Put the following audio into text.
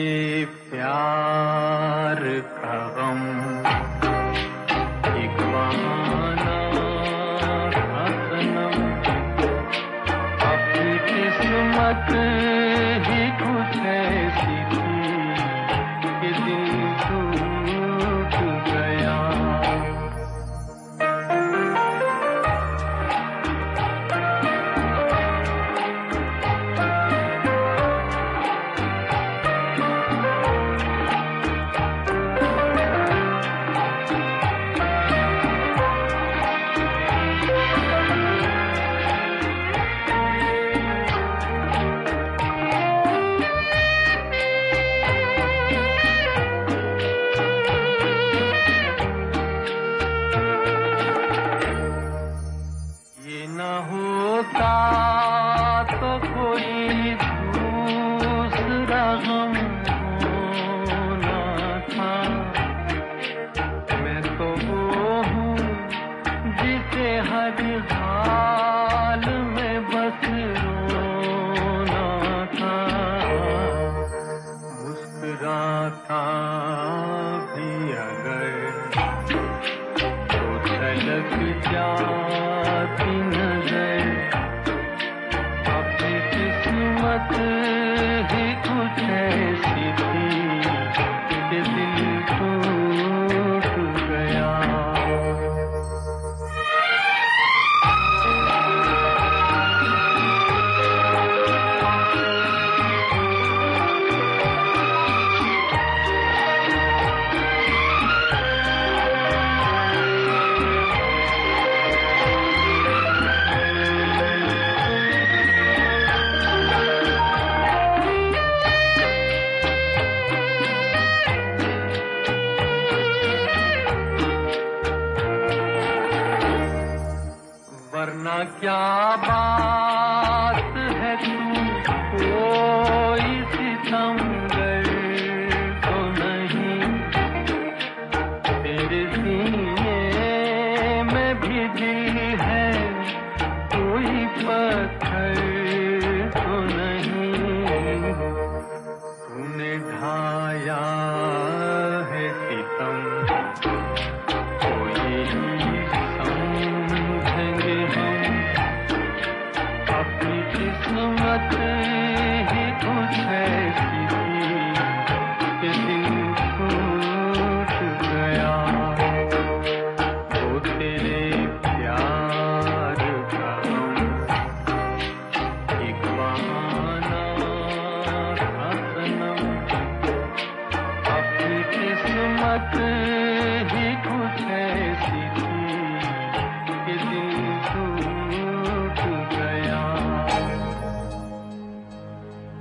प्यार का गम एक बहाना था सनम, अपनी किस्मत ही कुछ ऐसी थी कि दिल टूट गया। होता तो कोई दूसरा गम होना था, मैं तो वो हूँ जिसे हर हाल में बस रोना था। मुस्कुराता भी अगर तो झलक जाती नजर, अपनी किस्मत ही कुछ ऐसी थी कि दिल टूट गया। वरना क्या बात है तू कोई सितमगर तो नहीं, तेरे सीने में भी दिल है कोई पत्थर तो नहीं। तूने ढाया है सितम कोई किस्मत ही कुछ ऐसी थी कि दिल टूट गया। वो तेरे प्यार का एक बहाना था सनम, अपनी किस्मत